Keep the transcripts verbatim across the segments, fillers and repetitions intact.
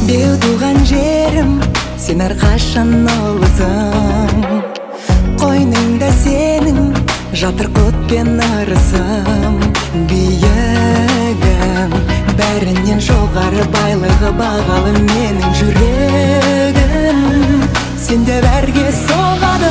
Беу туған жерім, сен әрқашан ұлысың. Қойныңда сенің жатыр құт пен ырысым. Биігім бәрінен жоғары, байлығы бағалы менің жүрегім. Сенде бәрге соғады.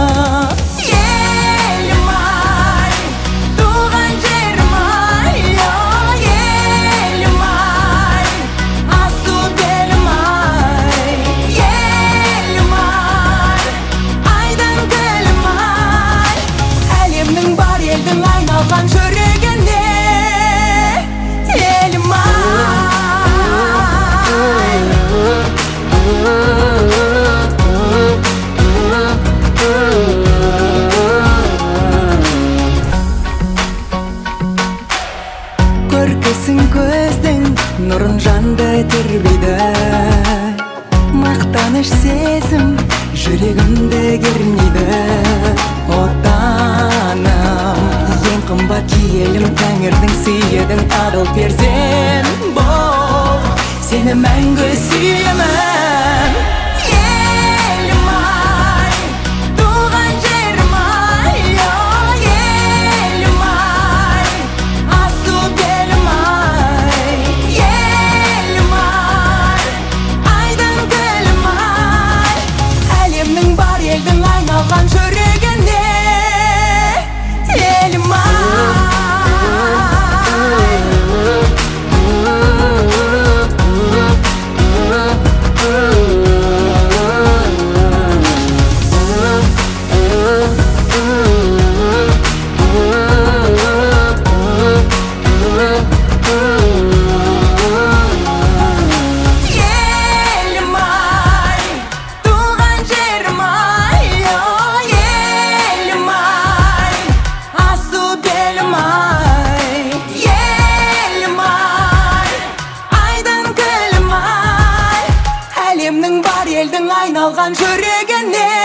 Көркісің көздің нұрын жанды тербейді. Мақтаныш сезім жүрегімді кернейді. Отаным, ең қымбат киелім, тәңірдің сыйыдың адал перзент бол. Сені мәңгі сүйемін. Әлемнің бар елдің айналған жүрегіне